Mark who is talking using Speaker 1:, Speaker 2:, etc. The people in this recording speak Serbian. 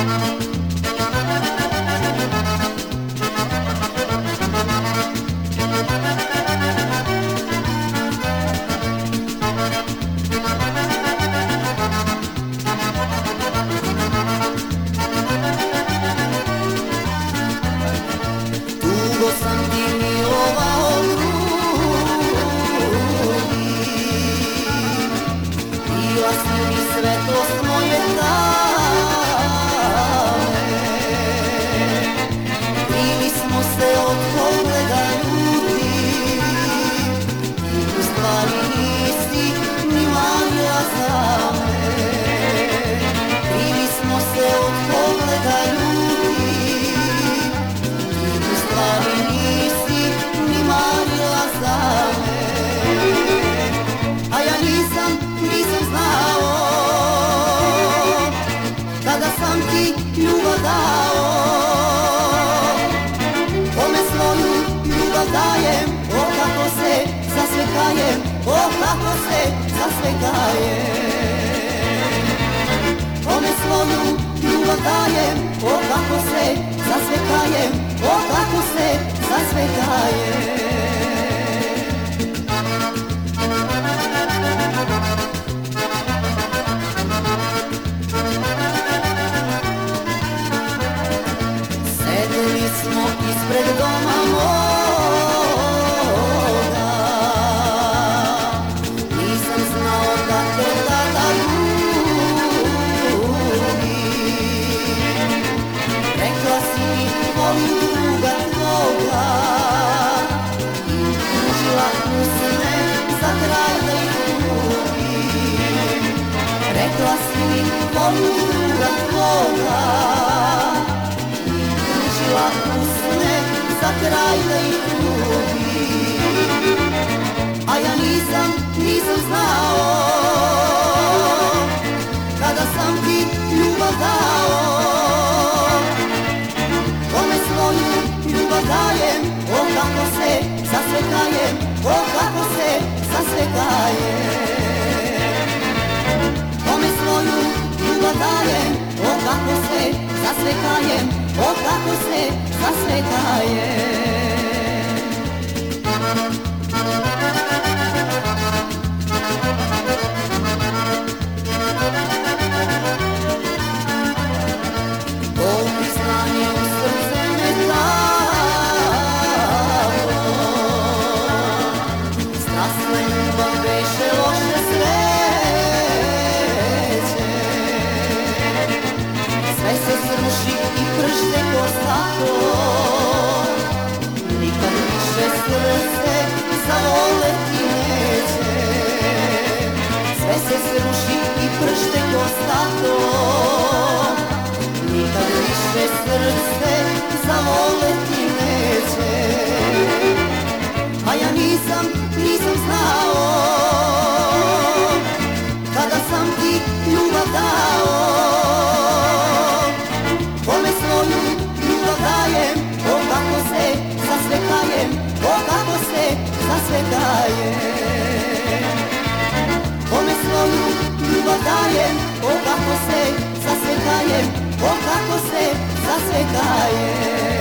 Speaker 1: Dugo sam ti milovao grudi, bila si mi svetlost moje tame. Krili smo se od pogleda ljudi, ti u stvari nisi ni marila za me. Krili smo se od pogleda ljudi, ali nisi ni marila za me. A ja nisam znao kada sam ti ljubav dao. Kome svoju ljubav dajem, o kako se za sve kajem, o kako se za sve kajem. Kome svoju ljubav dajem, o kako se za sve kajem, o kako se za sve kajem. Sedeli smo ispred doma moga, nisam znao da te tada ljubim. Rekla si mi volim druga tvoga i pružila usne za kraj da ih ljubim. Rekla si mi volim druga tvoga i pružila usne za kraj da ih ljubim. A ja nisam znao kada sam ti ljubav dao. Kome svoju ljubav dajem, o kako se za sve kajem, o kako se za sve kajem. Kome svoju ljubav dajem, o kako se za sve kajem, o kako se za sve kajem. Bol priznanje u srce me dalo, strasna ljubav beše loše sreće. Sve se sruši i pršte ko zlato, nikad više srce zavoleti neće. Sve se sruši i pršte ko zlato, nikad više srce zavoleti neće. A ja nisam znao kada sam ti ljubav dao. Kome svoju ljubav dajem, o kako se za sve kajem, o kako se za sve kajem. Kome svoju ljubav dajem, o kako se za sve kajem, o kako se za sve kajem.